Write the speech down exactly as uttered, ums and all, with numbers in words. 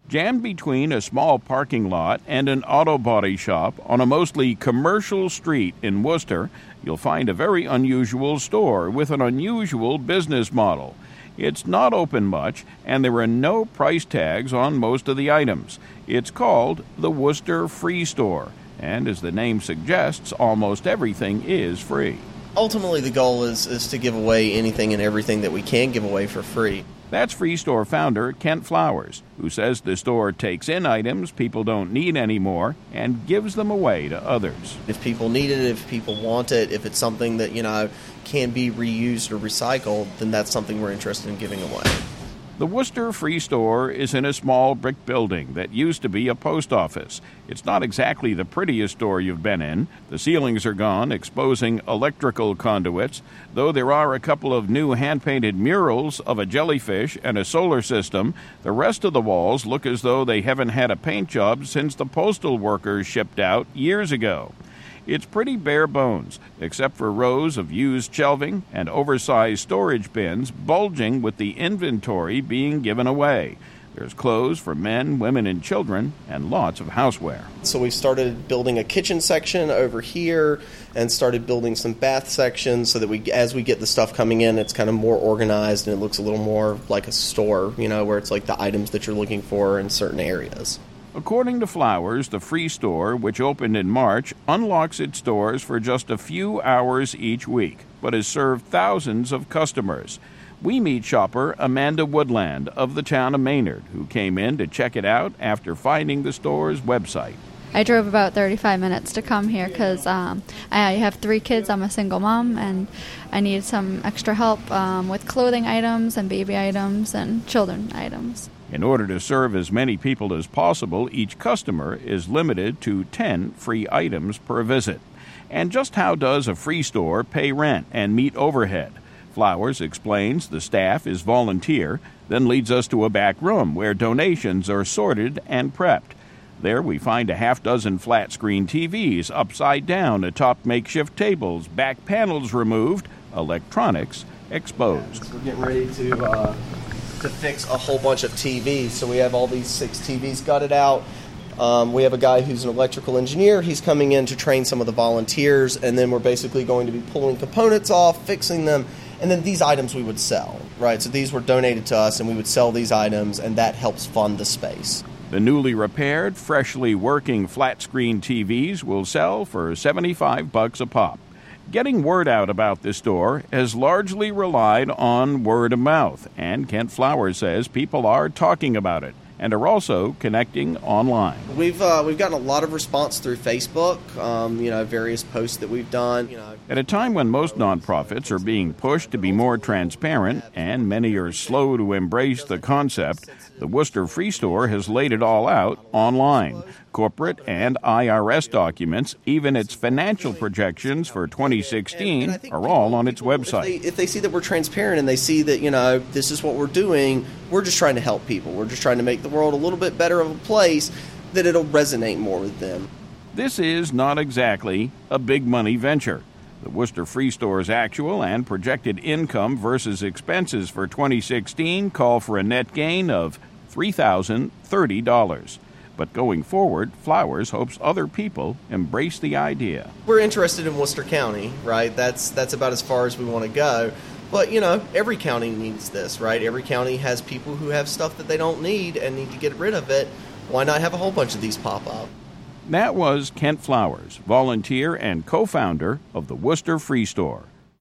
Jammed between a small parking lot and an auto body shop on a mostly commercial street in Worcester, you'll find a very unusual store with an unusual business model. It's not open much, and there are no price tags on most of the items. It's called the Worcester Free Store, and as the name suggests, almost everything is free. Ultimately, the goal is, is to give away anything and everything that we can give away for free. That's Free Store founder Kent Flowers, who says the store takes in items people don't need anymore and gives them away to others. If people need it, if people want it, if it's something that, you know, can be reused or recycled, then that's something we're interested in giving away. The Worcester Free Store is in a small brick building that used to be a post office. It's not exactly the prettiest store you've been in. The ceilings are gone, exposing electrical conduits, though there are a couple of new hand-painted murals of a jellyfish and a solar system. The rest of the walls look as though they haven't had a paint job since the postal workers shipped out years ago. It's pretty bare bones, except for rows of used shelving and oversized storage bins bulging with the inventory being given away. There's clothes for men, women, and children, and lots of houseware. So we started building a kitchen section over here and started building some bath sections so that we, as we get the stuff coming in, it's kind of more organized and it looks a little more like a store, you know, where it's like the items that you're looking for in certain areas. According to Flowers, the Free Store, which opened in March, unlocks its doors for just a few hours each week, but has served thousands of customers. We meet shopper Amanda Woodland of the town of Maynard, who came in to check it out after finding the store's website. I drove about thirty-five minutes to come here because um, I have three kids. I'm a single mom, and I need some extra help um, with clothing items and baby items and children items. In order to serve as many people as possible, each customer is limited to ten free items per visit. And just how does a free store pay rent and meet overhead? Flowers explains the staff is volunteer, then leads us to a back room where donations are sorted and prepped. There we find a half dozen flat-screen T Vs upside down atop makeshift tables, back panels removed, electronics exposed. So we're getting ready to uh, to fix a whole bunch of T Vs. So we have all these six T Vs gutted out. Um, we have a guy who's an electrical engineer. He's coming in to train some of the volunteers, and then we're basically going to be pulling components off, fixing them, and then these items we would sell, right? So these were donated to us, and we would sell these items, and that helps fund the space. The newly repaired, freshly working flat-screen T Vs will sell for seventy-five bucks a pop. Getting word out about this store has largely relied on word of mouth, and Kent Flowers says people are talking about it and are also connecting online. We've uh, we've gotten a lot of response through Facebook, um, you know, various posts that we've done. You know. At a time when most nonprofits are being pushed to be more transparent and many are slow to embrace the concept, the Worcester Free Store has laid it all out online. Corporate and I R S documents, even its financial projections for twenty sixteen, are all on its website. If they, if they see that we're transparent and they see that, you know, this is what we're doing, we're just trying to help people. We're just trying to make the world a little bit better of a place, that it'll resonate more with them. This is not exactly a big money venture. The Worcester Free Store's actual and projected income versus expenses for twenty sixteen call for a net gain of three thousand thirty dollars. But going forward, Flowers hopes other people embrace the idea. We're interested in Worcester County, right? That's that's about as far as we want to go. But, you know, every county needs this, right? Every county has people who have stuff that they don't need and need to get rid of it. Why not have a whole bunch of these pop up? That was Kent Flowers, volunteer and co-founder of the Worcester Free Store.